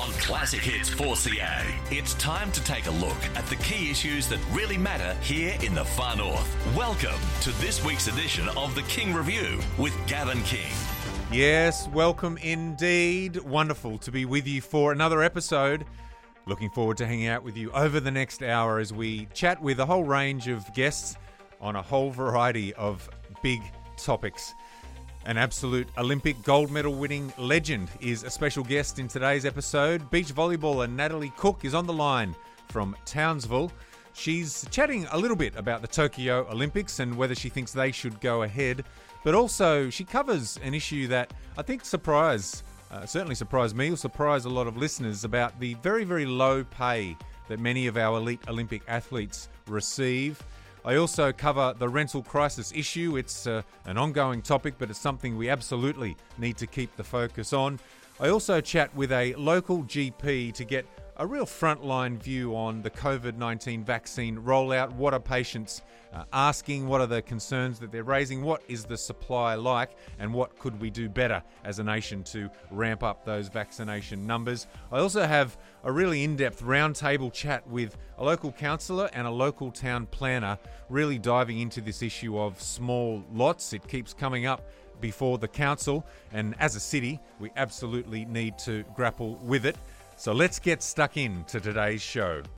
On Classic Hits 4CA, it's time to take a look at the key issues that really matter here in the Far North. Welcome to this week's edition of the King Review with Gavin King. Yes, welcome indeed. Wonderful to be with you for another episode. Looking forward to hanging out with you over the next hour as we chat with a whole range of guests on a whole variety of big topics. An absolute Olympic gold medal winning legend is a special guest in today's episode. Beach volleyballer Natalie Cook is on the line from Townsville. She's chatting a little bit about the Tokyo Olympics and whether she thinks they should go ahead. But also she covers an issue that I think certainly surprised me, will surprise a lot of listeners, about the very, very low pay that many of our elite Olympic athletes receive. I also cover the rental crisis issue. It's an ongoing topic, but it's something we absolutely need to keep the focus on. I also chat with a local GP to get a real frontline view on the COVID-19 vaccine rollout. What are patients asking? What are the concerns that they're raising? What is the supply like? And what could we do better as a nation to ramp up those vaccination numbers? I also have a really in-depth roundtable chat with a local councillor and a local town planner, really diving into this issue of small lots. It keeps coming up before the council, and as a city, we absolutely need to grapple with it. So let's get stuck into today's show.